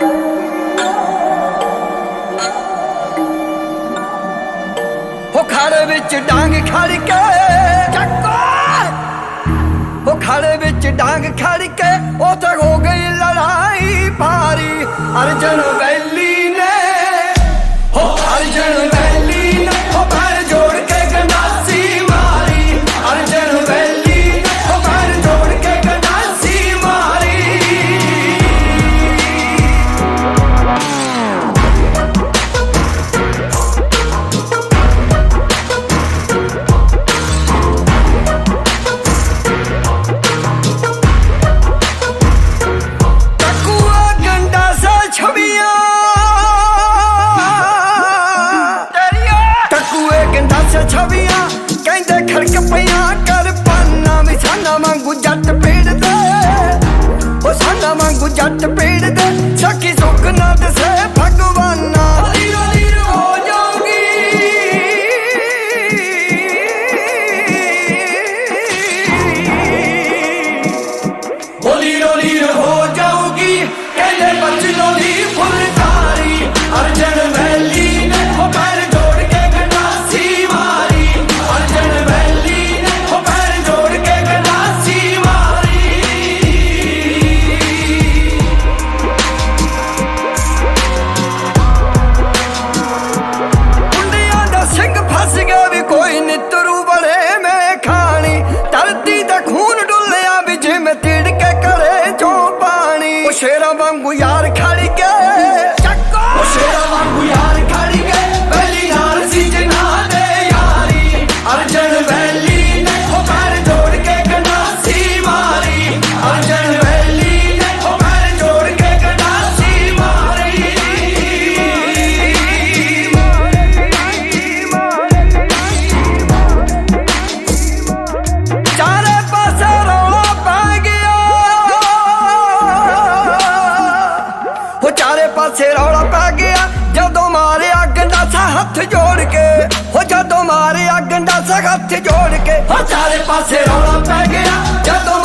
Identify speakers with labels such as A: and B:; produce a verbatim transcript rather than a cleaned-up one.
A: हो खाड़े विच डांग खड़ के चक्को हो खाड़े विच डांग खड़ के उथे हो गई लड़ाई भारी। अर्जन वैली ने हो अर्जन वैली ने हो पैर जोड़ के गंडासी मारी। अर्जन वैली ने हो पैर जोड़ के गंडासी मारी। छवियां कहते खड़क पियां कर पाना भी साना वांगू जट पेड़ दे ओ साना वांगू जट पेड़ दे सखी सुख ना दसे भगवाना। लीरो लीरो हो जाऊंगी ओ लीरो लीरो हो जाऊंगी कहते बचनों दी फुलकारी। अर्जन वैली ने हो पैर जोड़ के गंडासी मारी। अर्जन वैली ने हो पैर जोड़ के गंडासी मारी। मुंडियां दा सिंह फस गया भी कोई नितरू बड़े में खानी। धरती दा खून डुलिया भी जिमें तिड़के करे चो पानी। ओ शेरा वांगू यार खड़ के ओ शेरा वांगू यार खड़ के वैली नाल सी जना दे यारी। अर्जन वैली ने हो पैर जोड़ के गंडासी मारी। अर्जन वैली ने हो पैर जोड़ के गंडासी मारी। चारे पासे रौला पै गया हो चारे पासे रौला पै गया जदों मारिया गंडासा हथ जोड़ के। हो जदों मारिया गंडासा हथ जोड़ के हो चारे पासे रौला पै गया जदों